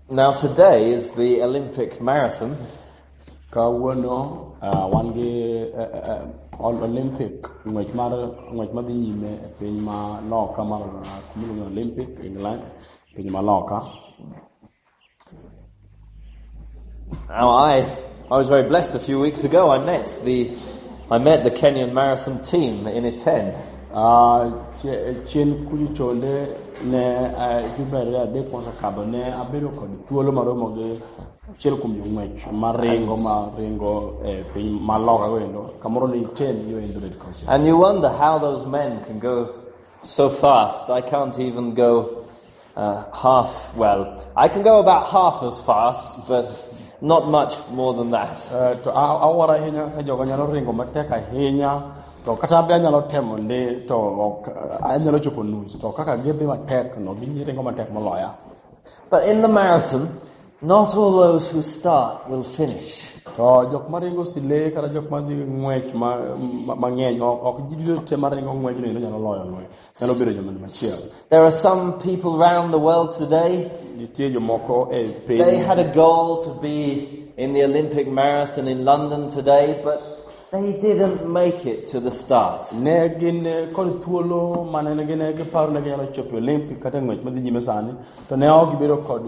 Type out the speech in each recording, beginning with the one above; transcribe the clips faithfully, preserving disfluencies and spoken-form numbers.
Now today is the Olympic marathon. Kawuono wan gi Olympic ng'wech mar ng'wech madhi nyime e piny ma loka mar kumiluongo Olympic England, piny ma loka. Now I I was very blessed a few weeks ago. I met the I met the Kenyan marathon team in Iten. Ah chen kuji chonde ne jubere ade kwanza kabane abedo kod thuolo maromo gi achiel kuom jong'wech maringo maringo e piny ma loka goendo kamoro ni Iten yo endo red coast. And you wonder how those men can go so fast. I can't even go uh, half well. I can go about half as fast, but not much more than that. Uh, to awara hinya ka jogo nyalo ringo matek ahinya to kata be anyalo temo ndi to anyalo chopo nus to kaka gidhi matek no giringo matek moloya. But in the marathon, not all those who start will finish. To jok maringo sile kata jok madhi ng'wech mang'eny ok jiduto te maringo ng'wech no nyalo loyo ng'wech nyalo bedo joma machielo. There are some people around the world today. They had a goal to be in the Olympic marathon in London today, but they didn't make it to the start. Ne gin kod thuolo mane ne gin ke paro ne nyalo chopo Olympic kata ng'wech madhi nyime sani to ne ok gibedo kod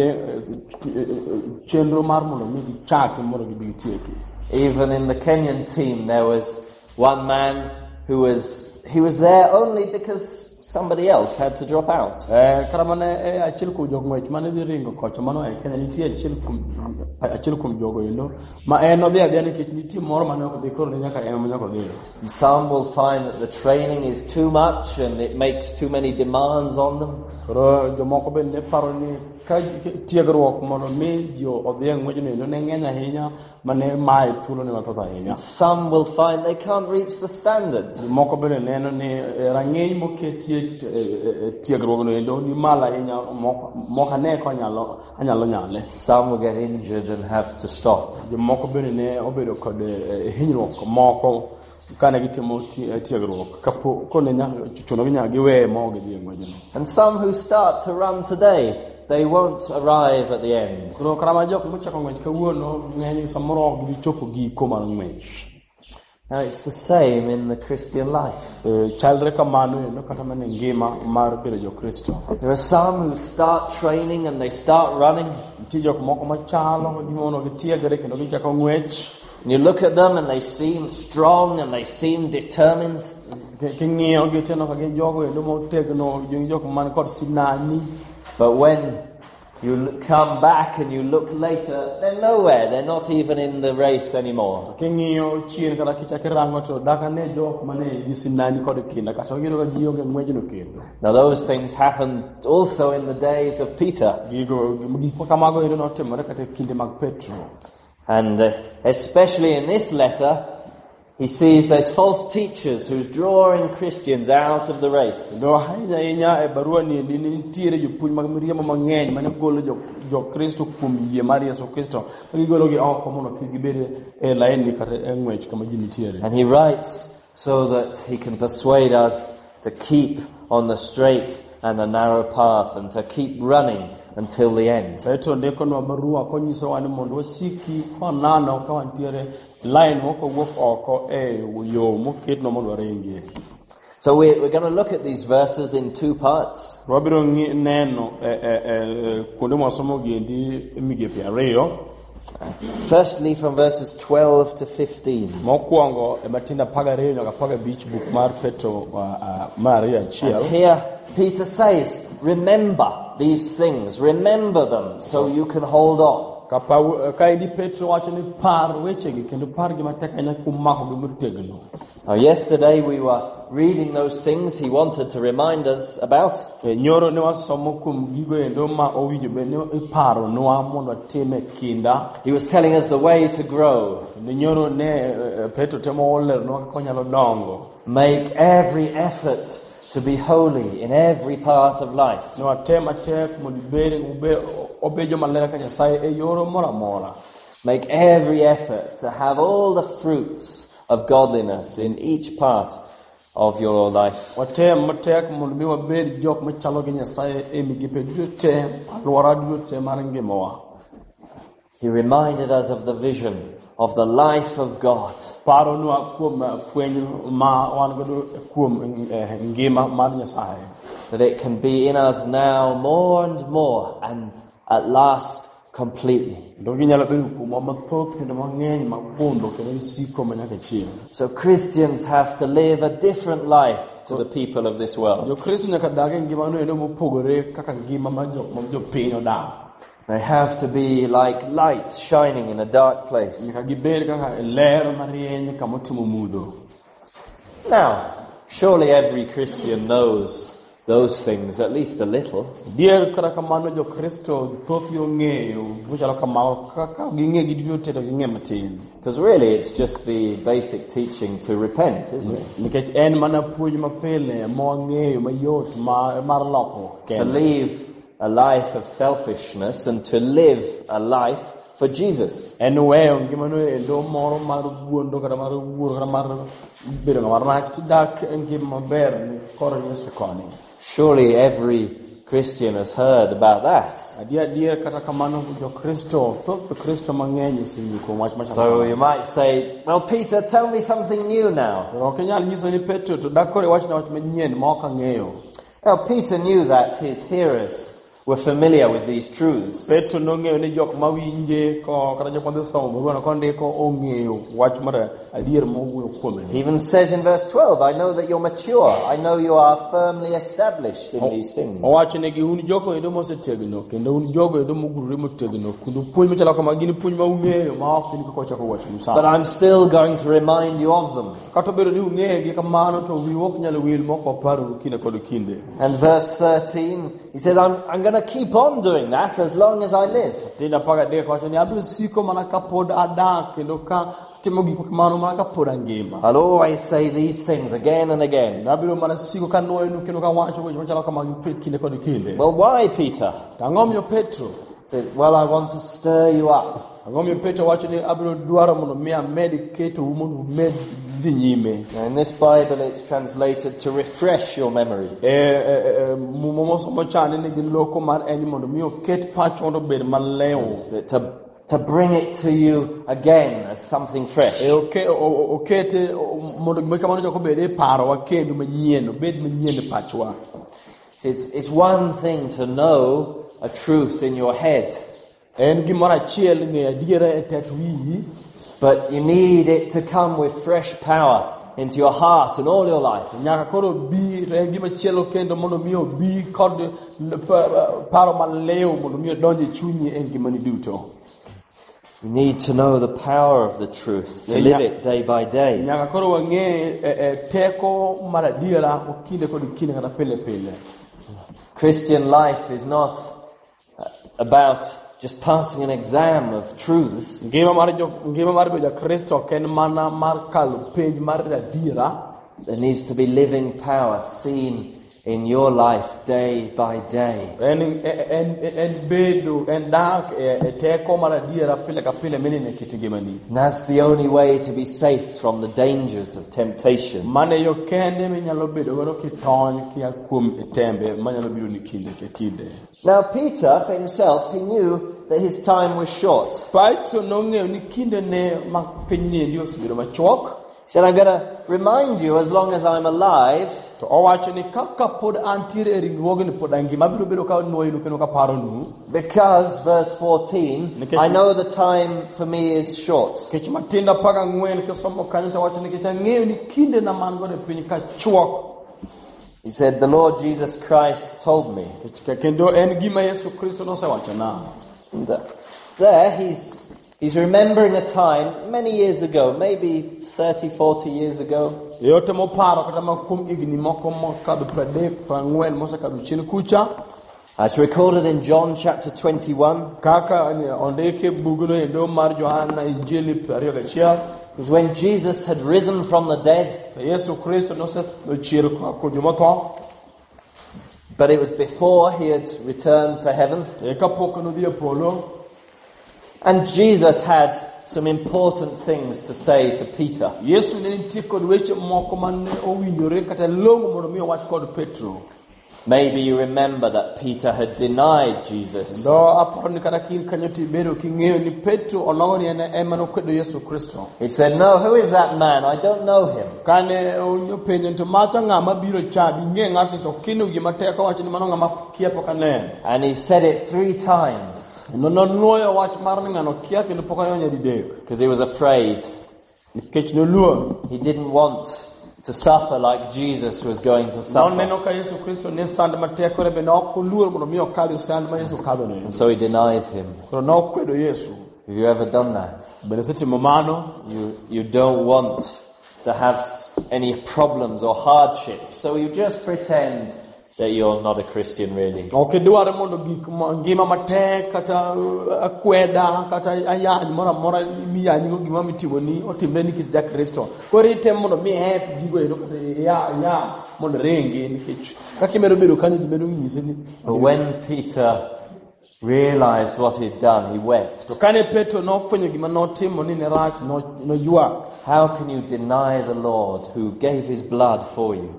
chenro mar mondo mi gichak mondo gibi tieki. Even in the Kenyan team there was one man who was he was there only because somebody else had to drop out. Eh karamane e achiel kuom jogwech mane dhi ringo kocha mano e Kenya nitie achiel kuom achiel kuom jogo endo ma en odhi adhi nikech nitie moro mane ok dhi koro nyaka en nyaka dhi. Some will find that the training is too much and it makes too many demands on them. Koro jomoko be ne paro ni ka tiegruok mondo mi jo odhi ng'wech no ne ng'eny ahinya mane mai thuolo ne mathoth ahinya. Some will find they can't reach the standards. Moko be neno ni rang'eny moketie tiegruok no endo ni mala ahinya moko ne ko nyalo anyalo nyale. Some will get injured and have to stop. Jomoko be ne obedo kod hinyruok moko kana gitimo tiegruok kapo ko ne chuno ginya giwe mo gidhi ng'wech no. And some who start to run today, they won't arrive at the end. Koro karama jok mochako ng'wech kawuono ng'eny samoro gibi chopo giko mar ng'wech. Now it's the same in the Christian life. Chaldre kamano eno kata mane ngima mar bedo jo Kristo. There are some who start training and they start running. Nitie jok moko machalo gimono gitiegre kendo gichako ng'wech. And you look at them and they seem strong and they seem determined. King'iyo giteno ka gin jogo endo motegno gin jok man kod sinani. But when you come back and you look later, they're nowhere. They're not even in the race anymore. King'iyo chien kata kichako rango to dakane jok mane gi sinani kod kinda kata giro ga jiyo ng'wech no kendo. Now those things happened also in the days of Peter. Gigo kamago endo notimore kata kinde mag Petro. And uh, especially in this letter, he sees there's false teachers who's drawing Christians out of the race. Do hanya inya e barua ni ni tiere jopuonj mag miriambo mang'eny mane golo jo jo Kristo kuom yie mar Yesu Kristo gigolo gi oko mondo gibede e line kata e ng'wech kama ji nitiere. And he writes so that he can persuade us to keep on the straight and the narrow path and to keep running until the end. Saito ndeko no barua konyiso wan mondo wasiki konano ka wantiere line moko wuok oko e yo moketno mondo ringi. So we're, we're going to look at these verses in two parts. Robiro neno e e kuonde mosomo giendi migepe ariyo. Firstly, from verses twelve to fifteen. Mokwongo e matinda pagariyo nyaka pagabich buk mar Petro Maria achiel. Here Peter says, remember these things, remember them so you can hold on. Now yesterday we were reading those things he wanted to remind us about. He was telling us the way to grow. Make every effort to be holy in every part of life. Make every effort to have all the fruits of godliness in each part of your life. watem matek mondo mi wabed jok machalo gi Nyasaye e migepe duto alwora duto mar ngimawa. He reminded us of the vision of the life of God. Paro nwa kuom fwenyo ma wan godo kuom ngima mar Nyasaye. That it can be in us now more and more and at last completely. So Christians have to live a different life to the people of this world. They have to be like lights shining in a dark place. Now, surely every Christian knows those things at least a little. Because really it's just the basic teaching to repent, isn't it? To leave a life of selfishness and to live a life for Jesus. Surely every Christian has heard about that. So you might say, well, Peter, tell me something new now. Well, Peter knew that his hearers were familiar with these truths. He even says in verse twelve, I know that you're mature. I know you are firmly established in these things. But I'm still going to remind you of them. And verse thirteen, he says, I'm, I'm going to keep on doing that as long as I live. I'll always say these things again and again. Well, why, Peter? He said, well, I want to stir you up. Now, in this Bible, it's translated to refresh your memory. To, to bring it to you again as something fresh. It's, it's one thing to know a truth in your head. But you need it to come with fresh power into your heart and all your life. You need to know the power of the truth, to live it day by day. Christian life is not about just passing an exam of truths. There needs to be living power seen in your life day by day. And that's the only way to be safe from the dangers of temptation. Now Peter himself, he knew that his time was short. He said, I'm going to remind you as long as I'm alive. Because, verse fourteen, I know the time for me is short. He said, the Lord Jesus Christ told me. There he's He's remembering a time many years ago, maybe thirty, forty years ago. It's recorded in John chapter twenty-one. It was when Jesus had risen from the dead. But it was before he had returned to heaven. And Jesus had some important things to say to Peter. Yesu ne nitie kod weche moko mane owinjore kata longo mondo mi owach kod Petro. Maybe you remember that Peter had denied Jesus. Do aparo ni kata kin kanyo tibedo king'eyo ni Petro olongo ni ene ema nokwedo Yesu Kristo. He said, "No, who is that man? I don't know him." Kane onyo penjo to macha ng'ama biro chabi ng'e ng'ato to kino gima teko wacho ni mano ng'ama kia pok aneno. And he said it three times. No no nuoyo wach mar ni ng'ano kia kendo pok aneno nyadidek. Because he was afraid. Nikech noluor. He didn't want to suffer like Jesus was going to suffer. And so he denied him. Have you ever done that? You, you don't want to have any problems or hardships, so you just pretend that you're not a Christian really. Okay, duare mondo gima matek kata akweda kata ayany mora mora mi yanyi gima mitimo ni otimre ni kis da Kristo. Kori tem mondo mi hep gigo ero kata ya ya mondo rengi nikech kakimero bero kanyo jimedo nyise ni. But when Peter realized what he'd done, he wept. To kane Petro no fwenyo gima notimo ni ne rach no no yuak. How can you deny the Lord who gave his blood for you?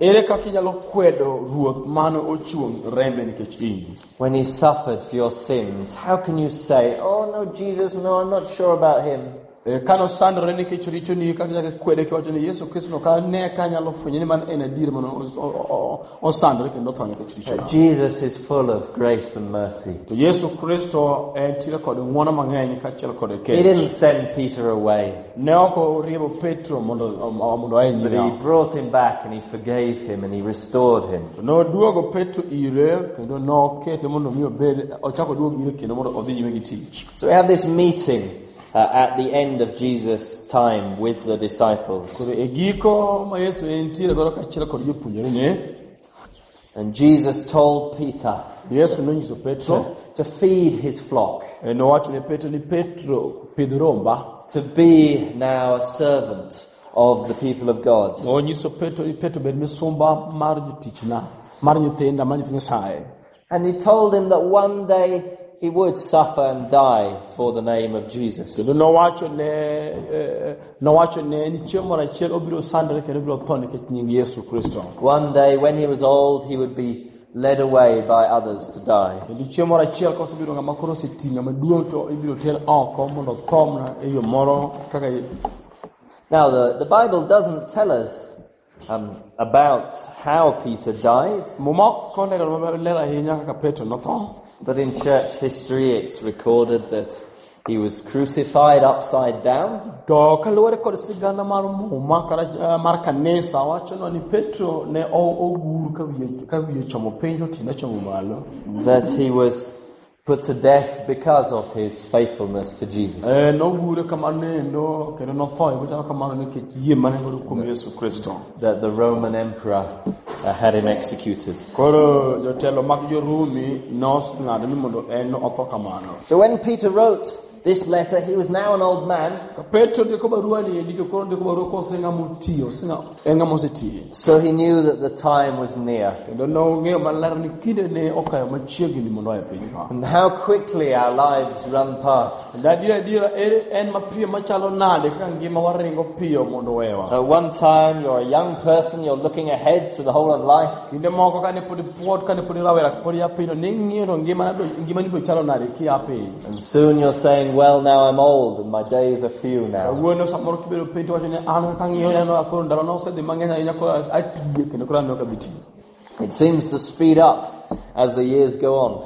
When he suffered for your sins, how can you say, "Oh no, Jesus, no, I'm not sure about him"? Jesus is full of grace and mercy. He didn't send Peter away, but he brought him back and he forgave him and he restored him. So we have this meeting Uh, at the end of Jesus' time with the disciples. And Jesus told Peter to, to feed his flock, to be now a servant of the people of God. And he told him that one day he would suffer and die for the name of Jesus. One day when he was old, he would be led away by others to die. Now the, the Bible doesn't tell us um, about how Peter died. But in church history, it's recorded that he was crucified upside down. That he was put to death because of his faithfulness to Jesus. That the Roman emperor uh, had him executed. So when Peter wrote this letter, he was now an old man. So he knew that the time was near. And how quickly our lives run past. At one time, you're a young person, you're looking ahead to the whole of life. And soon you're saying, "Well, now I'm old and my days are few now." It seems to speed up as the years go on.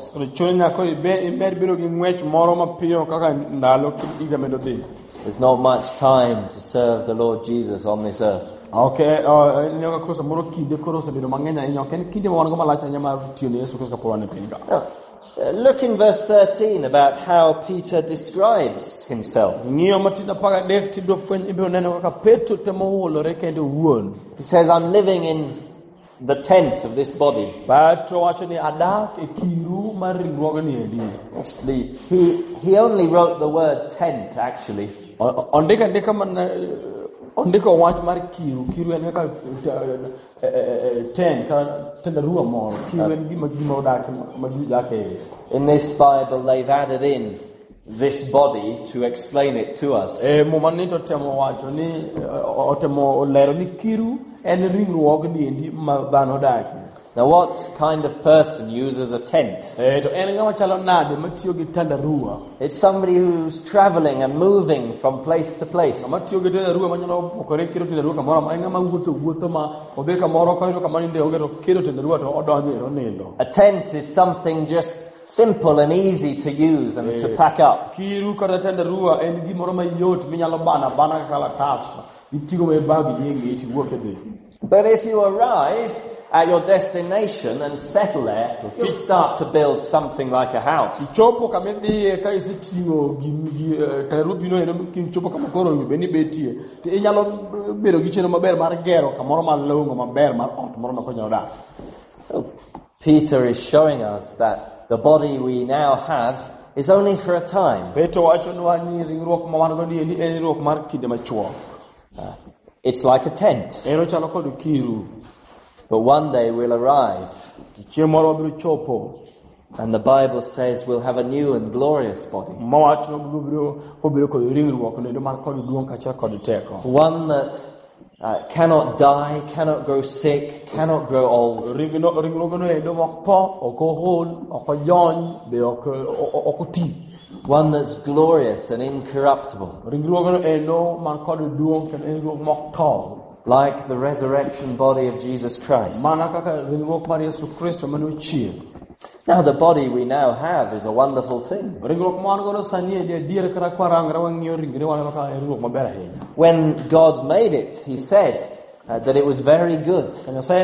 There's not much time to serve the Lord Jesus on this earth. Okay, Uh, look in verse thirteen about how Peter describes himself. He says, "I'm living in the tent of this body." Actually, he, he only wrote the word tent, actually. In this Bible, they've added in this body to explain it to us. E momanito temo wacho ni eh, otemo lero ni kiru en ringruogni endi ma dhano daki. Now, what kind of person uses a tent? Eh to en ngama chalo nade matiyo gi tandarua. It's somebody who's traveling and moving from place to place. Matiyo gi tandarua manyalo pokore kiro tandarua kamoro ma ngama wuotho wuotho ma obe kamoro ka kama ninde ogero kiro tandarua to odonjo e nindo. A tent is something just simple and easy to use and to pack up. Kiru kata tandarua en gimoro mayot minyalo bana bana kala kasta. Itigo me bag nyingi iti wuok e dhi. But if you arrive at your destination and settle there, you'll start to build something like a house. Chopo kamedi ka isitingo gi tarubino eno kin chopo kamakoro beni betie. Te inyalo bedo gi cheno maber mar gero kamoro malongo maber mar ot moro ma konyo dak. So Peter is showing us that the body we now have is only for a time. Petro wacho nwa ni ringruok ma wan go ni en ringruok mar kinde machuok. Uh, it's like a tent. Ero chalo kod kiru. But one day we'll arrive. Chieng' moro wabiro chopo. And the Bible says we'll have a new and glorious body. Mawach no biro obiro kod ringruok ne mar kod duong' kaachiel kod teko. One that uh, cannot die, cannot grow sick, cannot grow old. Ringruok no endo ok tho, ok ool, ok ojony, be ok ok oti. One that's glorious and incorruptible. Ringruok no endo man kod duong' kendo en ringruok mok tho. Like the resurrection body of Jesus Christ. Now, the body we now have is a wonderful thing. When God made it, He said uh, that it was very good.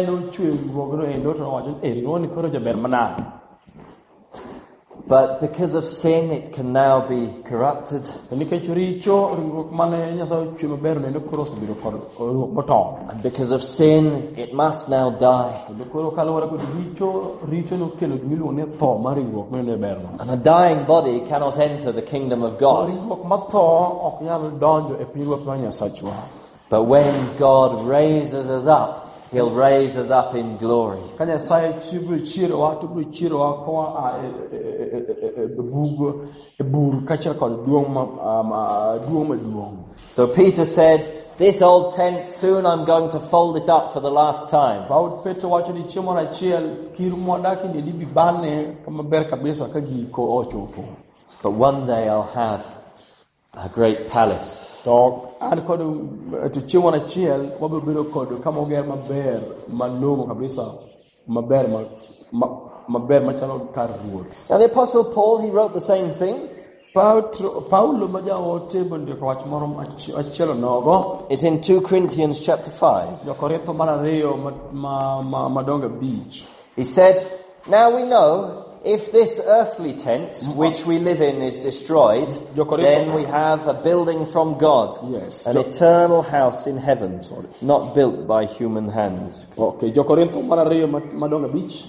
But because of sin, it can now be corrupted. And because of sin, it must now die. And a dying body cannot enter the kingdom of God. But when God raises us up, He'll raise us up in glory. So Peter said, this old tent, soon I'm going to fold it up for the last time. But one day I'll have a great palace. And to chiemo na chiel wabiro kodo kama oger maber malongo kabisa maber maber machalo kar ruoth. Now the Apostle Paul, he wrote the same thing. Paulo majaote bende wach moro achielo nogo. It's in two Corinthians chapter five. Jokorintho mar ariyo madonga beach. He said, now we know if this earthly tent which we live in is destroyed, then we have a building from God, yes, an eternal house in heaven, not built by human hands. Okay, madonga beach.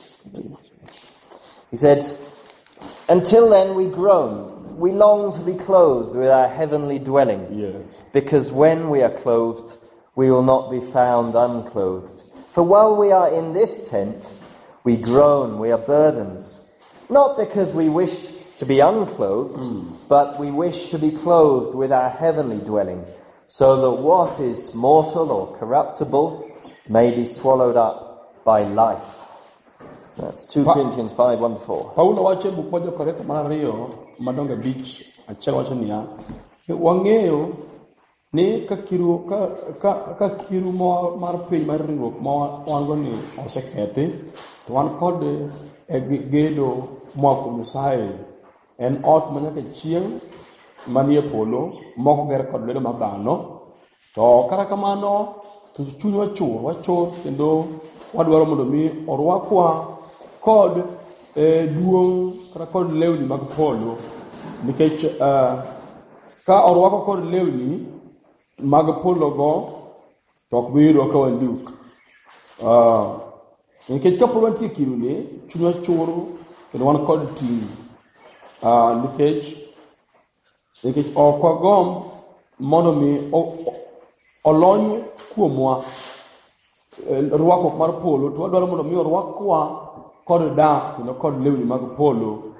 He said, until then we groan, we long to be clothed with our heavenly dwelling, yes, because when we are clothed, we will not be found unclothed. For while we are in this tent, we groan, we are burdened, not because we wish to be unclothed, mm. but we wish to be clothed with our heavenly dwelling, so that what is mortal or corruptible may be swallowed up by life. So that's two Corinthians five, one to four. Paulo wache bukwajo koreta marario madonga beach achelo wacho niya wang'eyo ni kakiru ka ka kakiru mo mar piny mar ringruok mo wango ni osekethi to wan kod gedo moko Nyasaye en ot manyaka chieng' manie polo moko ger kod lwedo mabano to kata kamano to chuny wachur wachur kendo wadwaro mondo mi orwakwa kod e duong' kata kod lewni mag polo nikech uh, ka orwako kod lewni mag polo go to ok biro ka wanduk uh, nikech ka polo nitie kiruni chunywa churu kendo wan kod ting' uh, nikech nikech ok wagom mondo mi olony kuomwa rwakruok mar polo to wadwaro mondo mi orwakwa kod dak kendo kod lewni mag polo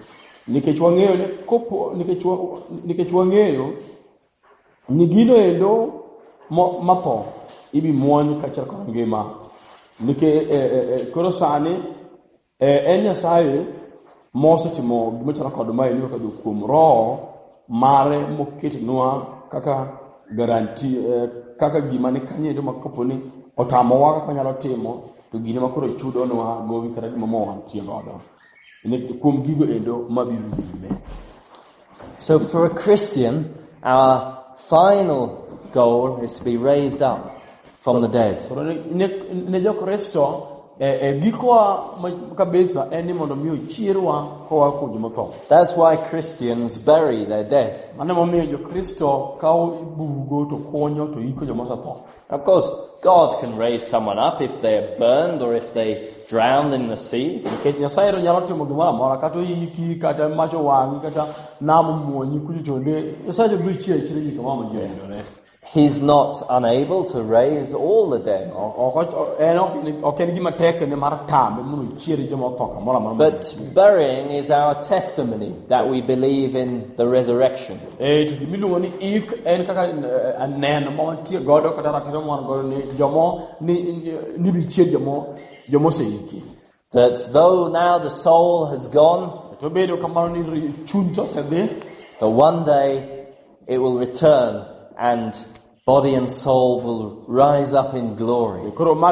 nikech wang'eyo ne kopo nikech nikech wang'eyo ni gino endo matho ibi muony kaachiel kod ngima nikech koro sani en Nyasaye mosetimo gima chalo kod mae ni kaka kuom roho mare moketinwa kaka garanti kaka gima ni kanyedo makopo ni otamowa kaka nyalo timo to gine makoro chudonwa gowi kata gima mowa tiyo godo ne kuom gigo endo mabiro nyime. So for a Christian, our final goal is to be raised up from the dead. Ne jo Kristo e gikoa kabisa eni mondo miyo chirwa koa kuom jomotho. That's why Christians bury their dead. Mane momiyo jo Kristo kawo ibugo to konyo to iko jomosetho. Of course, God can raise someone up if they're burned or if they drowned in the sea. Nikech Nyasaye nyalo timo gimoro amora kata iki kata macho wangi kata namo muonyi kulitonde Nyasaye biro chier chier kama mjendo. He's not unable to raise all the dead. But burying is our testimony that we believe in the resurrection. That though now the soul has gone, that one day it will return and body and soul will rise up in glory.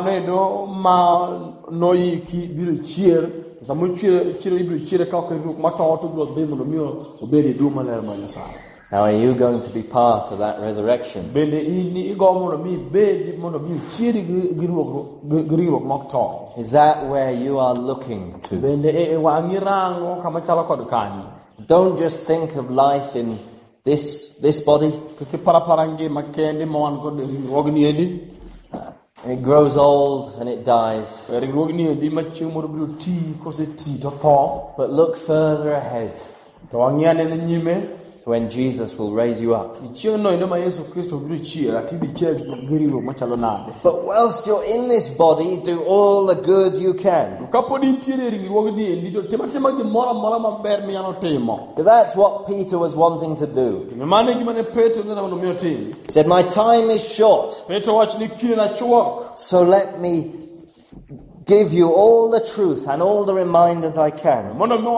Now are you going to be part of that resurrection? Is that where you are looking to? Don't just think of life in This this body. It grows old and it dies. But look further ahead, when Jesus will raise you up. But whilst you're in this body, do all the good you can. Because that's what Peter was wanting to do. He said, my time is short, so let me give you all the truth and all the reminders I can.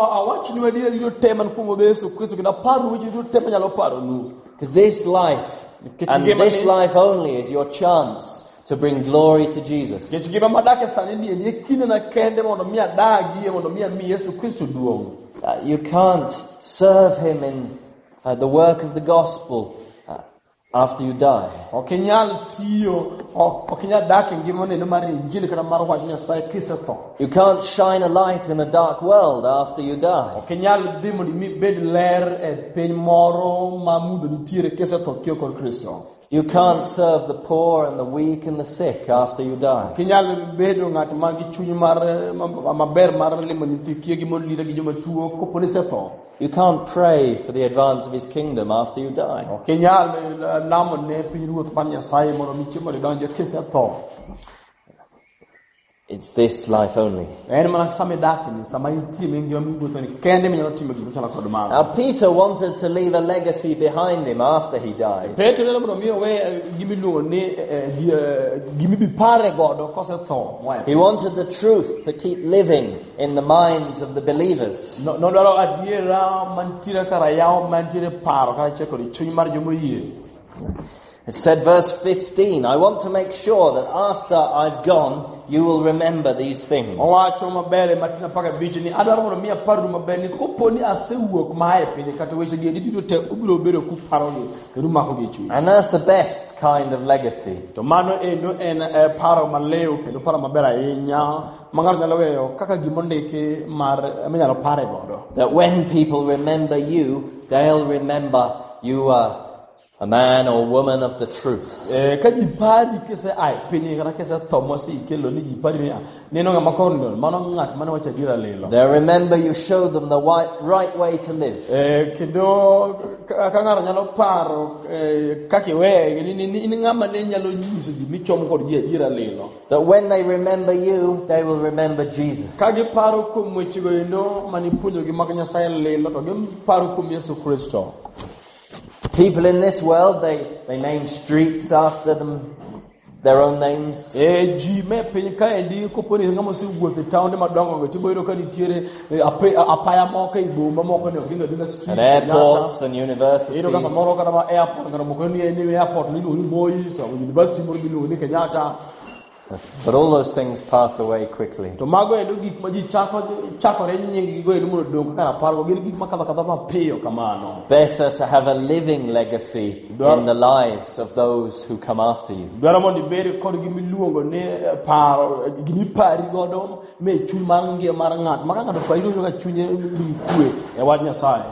Because this life, and this life only, is your chance to bring glory to Jesus. Uh, you can't serve him in uh, the work of the gospel uh, after you die. You can't shine a light in a dark world after you die. You can't serve the poor and the weak and the sick after you die. You can't pray for the advance of his kingdom after you die. It's this life only. Now, Peter wanted to leave a legacy behind him after he died. He wanted the truth to keep living in the minds of the believers. It said, verse fifteen, I want to make sure that after I've gone, you will remember these things. And that's the best kind of legacy. That when people remember you, they'll remember you are a man or woman of the truth. Eh ka ji pari ke se ai pini kana ke se Thomas ke lo ni ji pari ni ne no ngama kondo mano ngat mano wacha dira lelo. They remember you showed them the right, right way to live. Eh kendo ka ngara nyalo paro eh ka ke we ni ni ni ngama ne nyalo nyiso ji mi chom ko ji dira lelo. That when they remember you, they will remember Jesus. Ka gi paro ko mo chi go ndo mani punyo gi magnya sai lelo to gi paro ko Yesu Kristo. People in this world, they, they name streets after them, their own names. Eh ji me pin ka endi ko poni ngamo si wuothe town de madongo go tibo iro ka nitiere apaya moko e bomba moko ne odinga dinga street. And airports and universities. Iro ka samoro ka ma airport ka mo ko ni ni airport ni ni boy to university mo ni ni Kenyatta. But all those things pass away quickly. To mago endo gik ma ji chako chako re nyingi go endo mo dong ka par go gik ma kaba kaba ma peyo kamano. Better to have a living legacy in the lives of those who come after you. Dwara mo di bere ko gi mi luongo ne paro gi ni pari godo me chul mangi mar ngat maka ngado fa iro ga chunye ri kue e wad Nyasaye.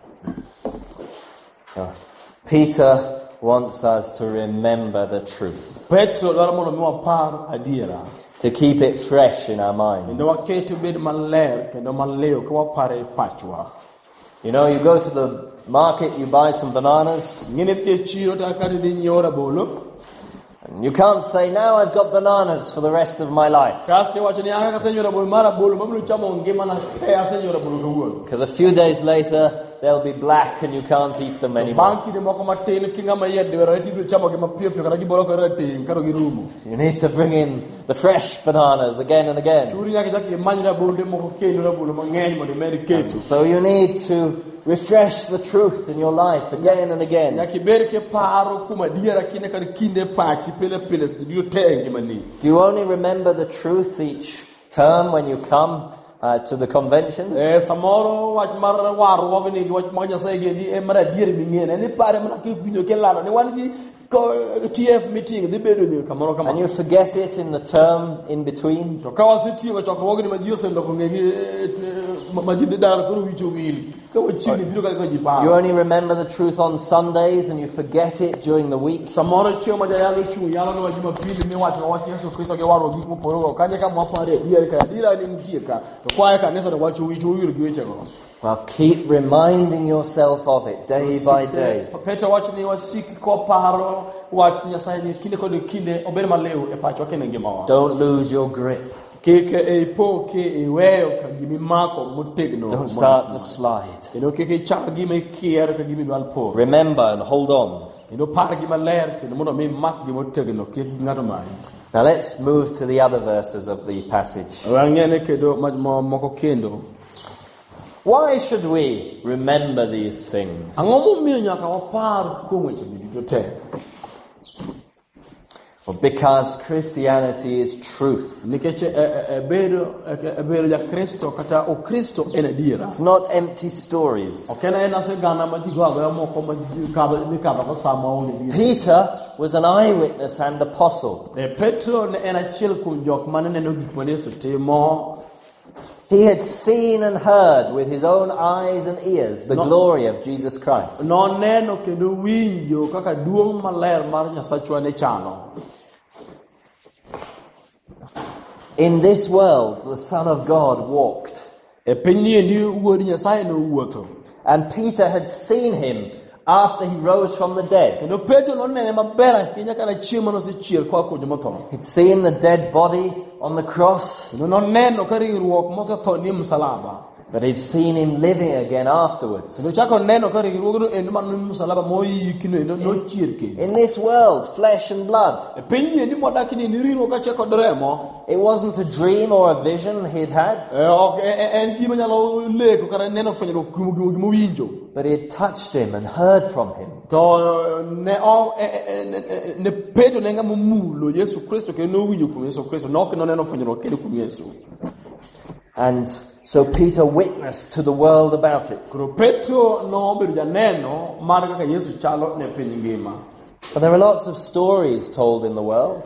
Peter wants us to remember the truth. Petro dwara mo mi wa par adiera. To keep it fresh in our minds. Ndo waketo bed maler kendo maleo ko wa pare pachwa. You know, you go to the market, you buy some bananas. Ngine te chiro ta kare di nyora bolo. And you can't say, now I've got bananas for the rest of my life. Kaste wacho ni aka ka senyora bolo mara bolo mablu chamo ngima na e a senyora bolo ko wuon. Because a few days later, they'll be black and you can't eat them anymore. Banki de moko matin kinga ma yedde wera ti blu chamo ge mapio pio kana gi bolo ko rete karo gi rumo. You need to bring in the fresh bananas again and again. Churi yake jaki manyira bolo de moko kendo bolo mangeny mo de meri keto. So you need to refresh the truth in your life again and again. Yake ber ke paro kuma diera kine kar kinde pachi pele pele dio tengi mani. Do you only remember the truth each term when you come uh, to the convention? Eh samoro wach mar waru wogni wach ma Nyasaye ge di e mara dier mi ngene ni pare mana ke pinyo ke lano ni wan gi T F meeting di bedo ni kamoro kamoro. And you forget it in the term in between? To ka wasiti wa chokro wogni ma dio sendo ko ngegi ma jinde dar ko wicho wil. Ko chini biro ka ko ji pa. Do you only remember the truth on Sundays and you forget it during the week? Samoro chio ma ya lo chu yalo no wajima pili mi wach wach Yesu Kristo ge waro gi mo poro kanye ka mo pare dier ka dira ni ntie ka. To kwa ka nesa no wacho wicho wil gi weche go. Well, keep reminding yourself of it day by day. Peter watch ni wasiki ko paro watch Nyasaye ni kinde ko kinde ober maleo e pacho kene ngima. Don't lose your grip. Keke e po ke e weyo ka gimi mako mutegno. Don't start to slide. Eno keke chaka gimi kier ka gimi wal po. Remember and hold on. Eno par gimi ler ke mo me mak gimi mutegno ke ngato mai. Now let's move to the other verses of the passage. Wangene ke do majmo moko kendo. Why should we remember these things? Angomo mi nyaka wa par ko weche bi te. Well, because Christianity is truth. Nikeche ebero ebero ya Kristo kata o Kristo ena dira. It's not empty stories. Okena ena se gana ma digo aba mo ko ma ka ba ni ka ba ko sama o ni. Peter was an eyewitness and apostle. E Petro ne ena chil ku jok manene no gik mane so temo. He had seen and heard with his own eyes and ears the no. glory of Jesus Christ. No neno kendo winjo kaka duong maler mar Nyasachwa ne chano. In this world, the Son of God walked. E pinni ndi wuodi Nyasaye no wuotho. And Peter had seen him after he rose from the dead. Kendo Petro no nene maber ahinya kana chiemo no se chier kwa ko joma tho. He'd seen the dead body on the cross. Kendo no neno ka ringruok mose tho ni msalaba. But he'd seen him living again afterwards. Kendo chako neno ka ringruok no endo man msalaba mo yikino endo no chier ke. In this world, flesh and blood. E pinni ndi modakini ni ringruok ka chako dremo. It wasn't a dream or a vision he'd had. En gima nyalo leko kara neno fwenyo mo winjo. But he had touched him and heard from him. To ne o ne Petro nenga mumulo Yesu Kristo ke no winjo ku Yesu Kristo no ke no neno fwenyo ke ku Yesu. And so Peter witnessed to the world about it. Kro Petro no bedo janeno mar kaka Yesu chalo ne piny ngima. But there are lots of stories told in the world.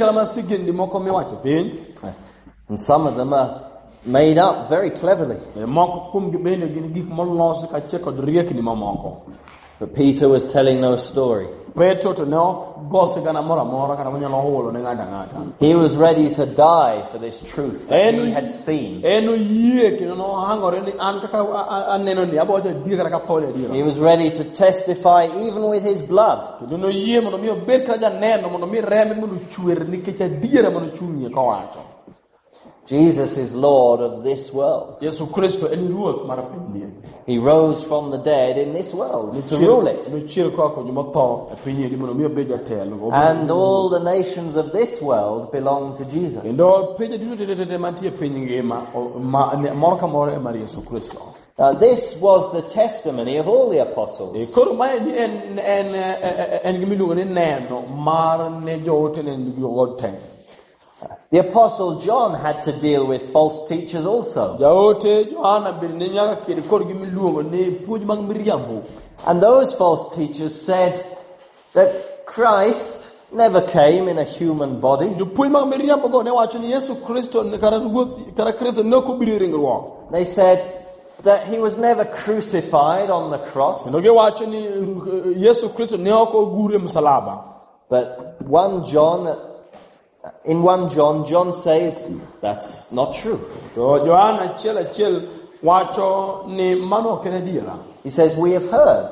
And some of them are made up very cleverly. But Peter was telling no story. Petro to no gosi kana mora mora kana manyalo holo ne ngata ngata. He was ready to die for this truth that he had seen. Eno yie kino no hangore ni an kaka aneno ni abo je di kana ka pole di. He was ready to testify even with his blood. No yie mono mi ber kana neno mono mi reme mono chuer ni ke diere mono chunye ka wacho. Jesus is Lord of this world. Yesu Kristo en ruoth mar piny. He rose from the dead in this world to rule it. And all the nations of this world belong to Jesus. Now, this was the testimony of all the apostles. The apostle John had to deal with false teachers also. And those false teachers said that Christ never came in a human body. They said that he was never crucified on the cross. But one John In First John, John says that's not true. He says we have heard.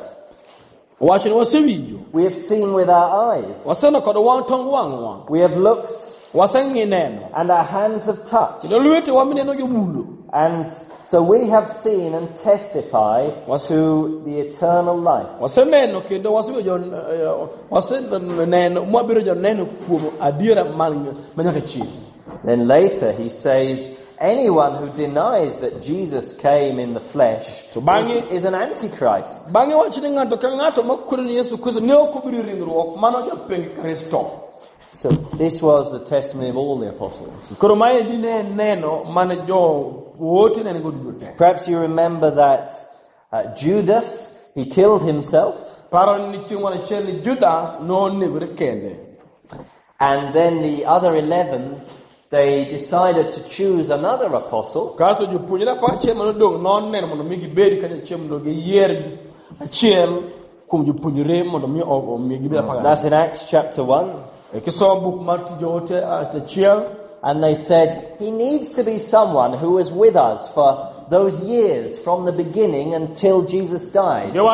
We have seen with our eyes. We have looked. And our hands have touched. And so we have seen and testify to the eternal life. Then later he says, anyone who denies that Jesus came in the flesh is, is an antichrist. So this was the testimony of all the apostles. Perhaps you remember that uh, Judas, he killed himself. And then the other eleven, they decided to choose another apostle. That's in Acts chapter one. And they said, he needs to be someone who was with us for those years from the beginning until Jesus died. He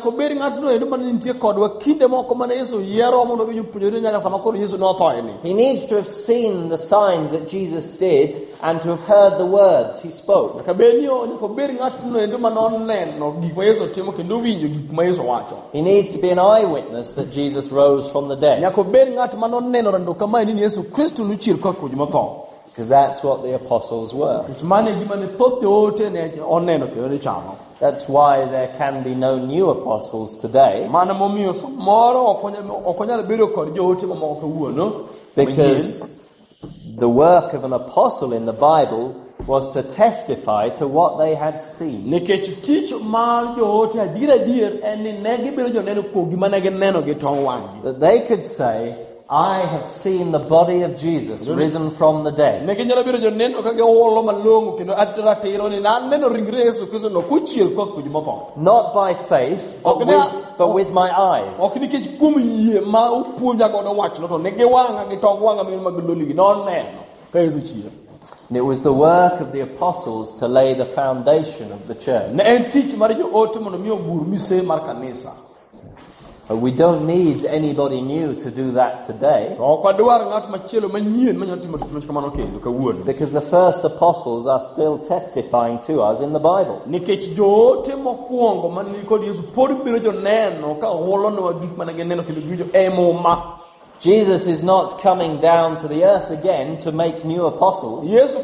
needs to have seen the signs that Jesus did and to have heard the words he spoke. He needs to be an eyewitness that Jesus rose from the dead. Because that's what the apostles were. That's why there can be no new apostles today. Because the work of an apostle in the Bible was to testify to what they had seen. That they could say, I have seen the body of Jesus risen from the dead. Not by faith, but with, but with my eyes. And it was the work of the apostles to lay the foundation of the church. But we don't need anybody new to do that today. Because the first apostles are still testifying to us in the Bible. Jesus is not coming down to the earth again to make new apostles.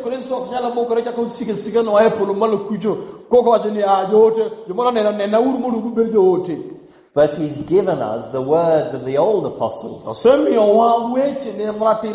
But he's given us the words of the old apostles.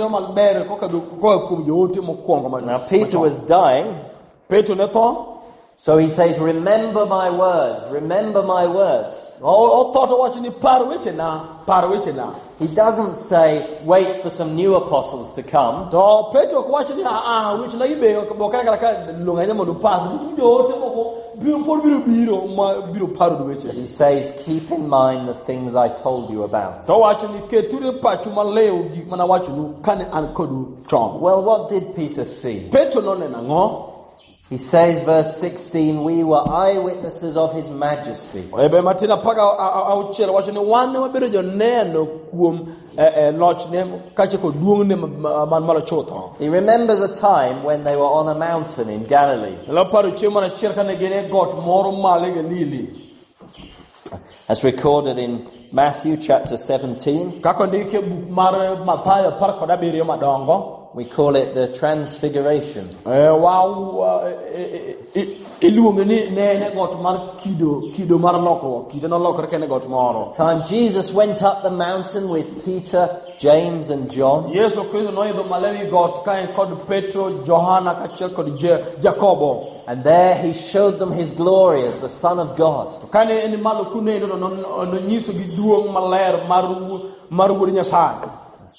Now Peter was dying. So he says, remember my words, remember my words. O thought wacho ni par weche na, par weche na. He doesn't say, wait for some new apostles to come. To Petro wacho ni ah weche na ibe ko kaka kaka lunga ne mondo par ni jo te moko biro por biro biro ma biro par weche. He says, keep in mind the things I told you about. To wacho ni ke ture pachu maleo gik mana wacho nu kane an kodu chom. Well, what did Peter see? Petro no ne nango. He says, verse sixteen, we were eyewitnesses of his majesty. Ebe matina paka auchela wacho ni wan ne wabedo jo neno kuom loch ne kache ko duong ne man malo chotho. He remembers a time when they were on a mountain in Galilee. La paro chema na cher kane gene got moro male Galili. As recorded in Matthew chapter seventeen. Kako ndike buk mar Mathayo par kod abiriyo madongo. We call it the Transfiguration. Eh wow iluonge ni ne got mar kido kido mar lokruok kido no lokre kene got moro. Time Jesus went up the mountain with Peter, James and John. Yesu Kristo no idho malewi got kae kod Petro, Johana kaachiel kod Jakobo. And there he showed them his glory as the Son of God. Kane en malo kuneno no no nyiso gi duong maler mar mar wuod Nyasaye.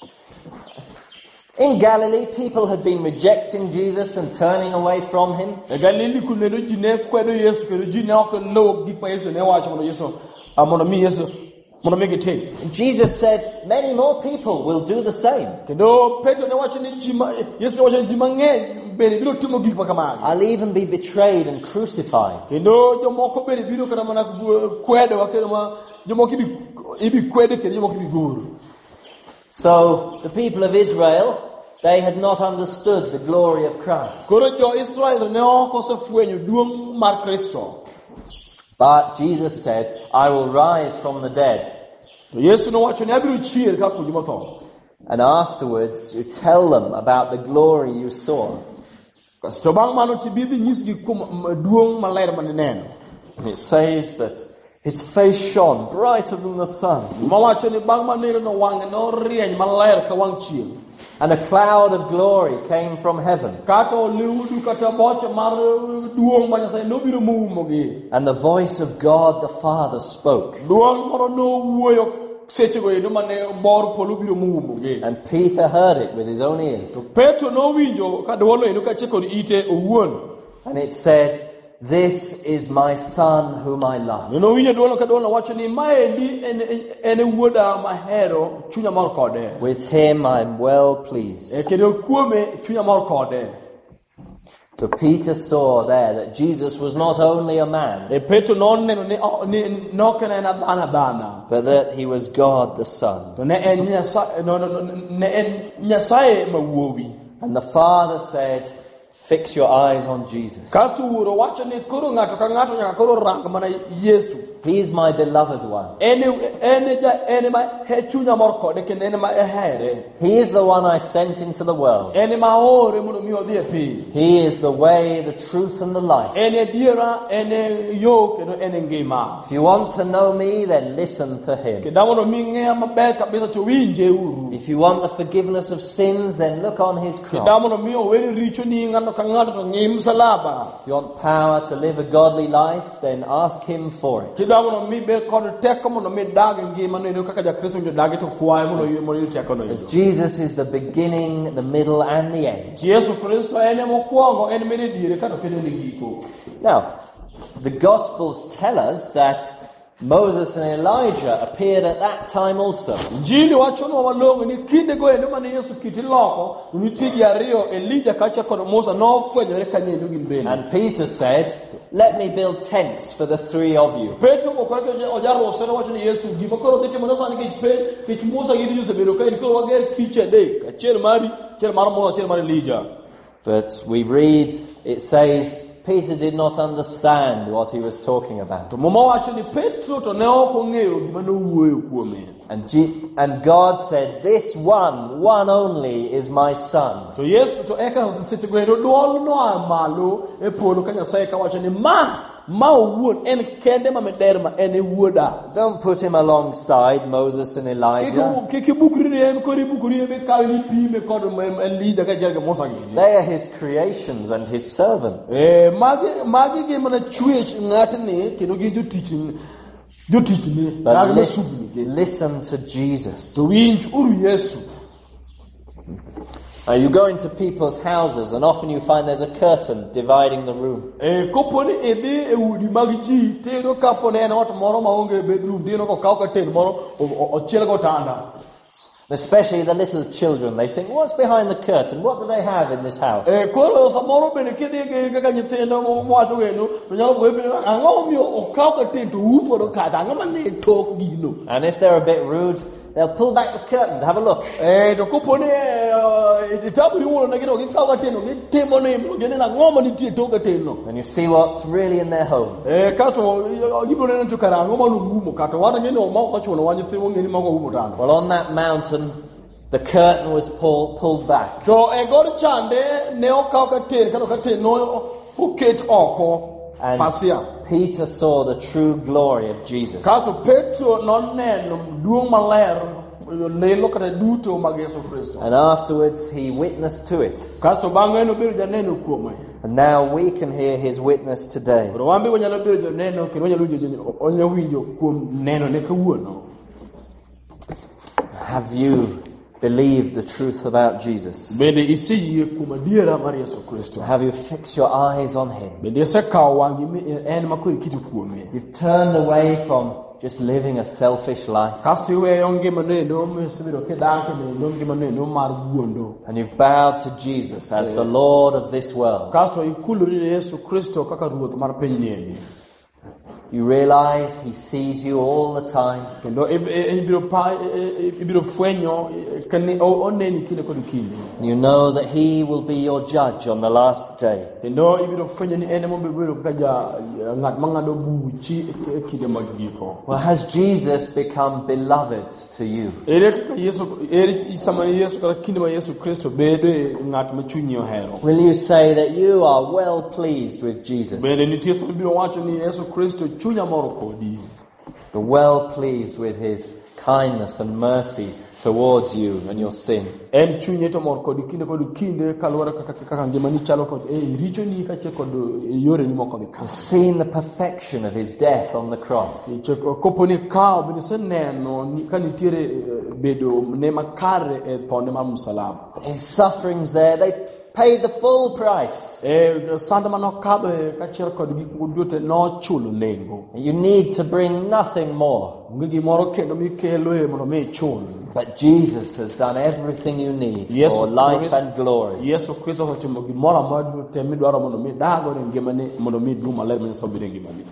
In Galilee, people had been rejecting Jesus and turning away from him. Galili kuneno jine kwedo Yesu kero jine ok lo gik pa Yesu ne wacho mondo Yesu amono mi Yesu mondo mi gite. And Jesus said, many more people will do the same. Kendo Petro ne wacho ni jima Yesu ne wacho ni jima ng'eny bende biro timo gik ma kamagi. I'll even be betrayed and crucified. Kendo jomoko bende biro kata mana kwedo wakelo ma jomoko ibi ibi kwedo kendo jomoko ibi goro. So the people of Israel, they had not understood the glory of Christ. But Jesus said, I will rise from the dead. And afterwards, you tell them about the glory you saw. And it says that his face shone brighter than the sun. And a cloud of glory came from heaven. And the voice of God the Father spoke. And Peter heard it with his own ears. And it said, this is my son whom I love. With him I am well pleased. So Peter saw there that Jesus was not only a man, but that he was God the Son. And the Father said, fix your eyes on Jesus. He is my beloved one. He is the one I sent into the world. He is the way, the truth, and the life. If you want to know me, then listen to him. If you want the forgiveness of sins, then look on his cross. If you want power to live a godly life, then ask him for it. As Jesus is the beginning, the middle, and the end. Now, the Gospels tell us that Moses and Elijah appeared at that time also. And Peter said, let me build tents for the three of you. But we read, it says, Peter did not understand what he was talking about. And, G- and God said, this one, one only, is my son. ma owuon en kende ma mederma en e wuoda. Don't put him alongside Moses and Elijah. Kiki bukri en kori bukri be kawli pime kod Elijah ka jerga Musa gi. They are his creations and his servants. Eh magi magi ge mana chwech ngatni kendo gi jotich jotich ni But nagme listen, subni. listen to Jesus. To winj uru Yesu. Now you go into people's houses and often you find there's a curtain dividing the room. Eh koponi edi e udi mag ji tero kapone en ot moro ma onge bedroom dino ko kaw ka ten moro ochiel go tanda. Especially the little children, they think, what's behind the curtain? What do they have in this house? Eh koro samoro bene kidi ge ga nyithindo mo wacho wenu to nyalo go be ango mi o kaw ka ten to uporo ka ango ma ne tok gino. And if they're a bit rude, they'll pull back the curtain to have a look. Eh to koponi e tabu yulo na gido gi kaw ka ten gi temo ne mo gene na ngoma ni tie tok ka ten no. And you see what's really in their home. Eh kato gibo ne to kara ngoma lu humo kato wada ngene o ma ka chono wa nyithindo ngene ma ko humo tanda. Well, on that mountain, the curtain was pull, pulled back. To e gor chande ne o kaw ka ten kato ka ten no uket oko And pasia. Peter saw the true glory of Jesus. Kaso Petro non neno duong maler lelo kata duto mag Yesu Kristo. And afterwards, he witnessed to it. Kasto bang'e no biro janeno kuome. And now we can hear his witness today. Koro wambe wanyalo biro janeno kendo wanyalo winjo onyo winjo kuom neno ne kawuono. Have you believed the truth about Jesus? Bende iseyie kuom adiera mar Yesu Kristo. Have you fixed your eyes on him? Bende isekawo wangi en makori kiti kuome. You've turned away from just living a selfish life. Kasto iweyo ngima neno misebedo kidake neno ngima neno mar wuondo. And you've bowed to Jesus as the Lord of this world. Kasto ikulori ne Yesu Kristo kaka ruoth mar piny ni. You realize he sees you all the time. Kendo ibiro pa ibiro fwenyo kani oneni kinde kod kinde. You know that he will be your judge on the last day. Kendo ibiro fwenyo ni ene mobiro kaja ngat mangado buchi kinde mag giko. Well, has Jesus become beloved to you? Ere Yesu ere isama Yesu kala kinde ma Yesu Kristo bedo ngat ma chunyi ohero. Will you say that you are well pleased with Jesus? Bende nitie so ibiro wacho ni Yesu Kristo chunya moro kodi. You're well pleased with his kindness and mercy towards you and your sin. En chunye to mor kodi kinde kodi kinde kalwara kaka kaka ngima ni chalo kod e richo ni kache kod yore ni moko ni ka. Seen the perfection of his death on the cross. Koponi kao bende se neno ni kanitiere bedo ne makare e ponde mar msalaba. His sufferings there, they paid the full price. Eh sanda mano kabe kachiel kod gik duto no chulo nengo. You need to bring nothing more. Ngigi moro kendo mikelo e mondo mi chul. But Jesus has done everything you need Yes, for life yes. and glory. Yesu Kristo otimo gimoro amora te midwaro mondo mi dago ne ngimani mondo mi du maler mi sobire ngimani.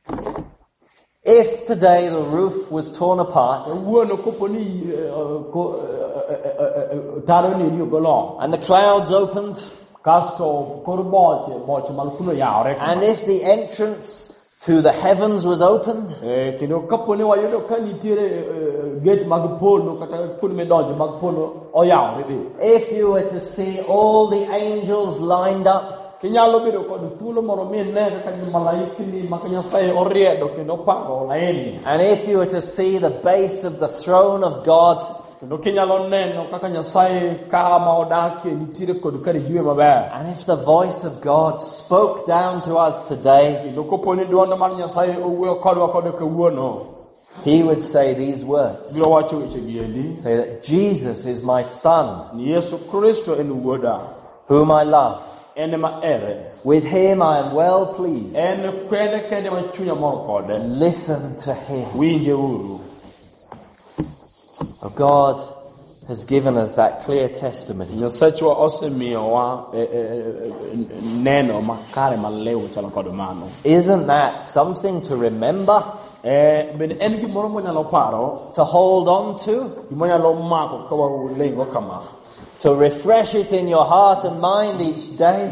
If today the roof was torn apart Wuono koponi ko taro ni ni golo. and the clouds opened, Kasto kor boche boche mal kuno yaore. and if the entrance to the heavens was opened, Eh kendo kaponi wayudo ka nitiere gate mag polo kata kuno medonjo mag polo oyaore be. if you were to see all the angels lined up, Kinyalo bedo kod thuolo moro mi ne kaka malaikni ma Nyasaye oriedo kendo pango laini. and if you were to see the base of the throne of God, Kendo kinyalo neno kaka Nyasaye kama odake nitiere kod kare yue maber. and if the voice of God spoke down to us today, Kendo koponi duono mar Nyasaye owuoyo kodwa kod kawuono. he would say these words. Biro wacho weche giendi. Say that Jesus is my son, Ni Yesu Kristo en wuoda. whom I love. En ma ere. With him I am well pleased. En kwede kende ma chunya moro kode. Listen to him. Winje uru. Oh, God has given us that clear testimony. Nyasachwa osemiyowa neno makare malewo chalo kod mano. Isn't that something to remember, Eh ben en gimoro monyalo paro, to hold on to, gimonyalo mako ka walengo kama. to refresh it in your heart and mind each day.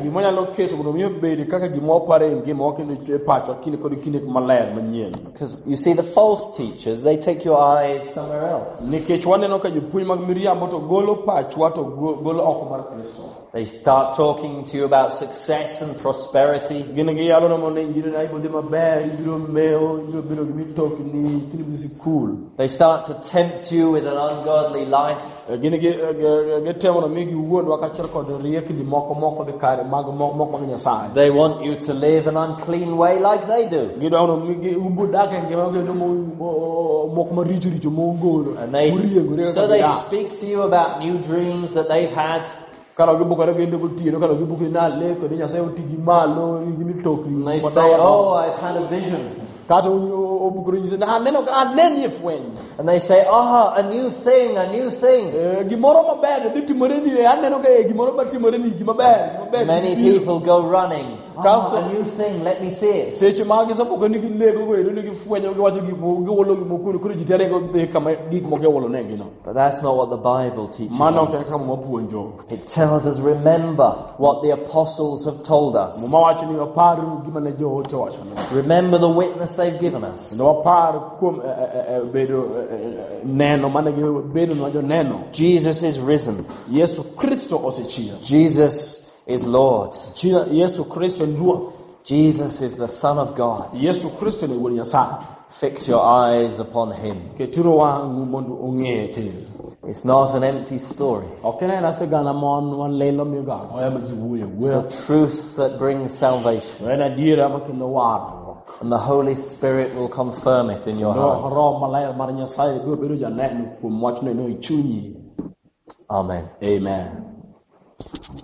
Because you see, the false teachers, they take your eyes somewhere else. They start talking to you about success and prosperity. They start to tempt you with an ungodly life. They want you to live an unclean way like they do. And they, so they speak to you about new dreams that they've had. And they say, oh, I've had a vision. And they say, ah, a new thing, a new thing. Many people go running. Ah, a new thing, let me see it. But that's not what the Bible teaches us. It tells us, remember what the apostles have told us. Remember the witness they've given us. Jesus is risen. Jesus is Lord. Jesus is the Son of God. Fix your eyes upon Him. It's not an empty story. It's a truth that brings salvation. And the Holy Spirit will confirm it in your heart. Amen. Amen.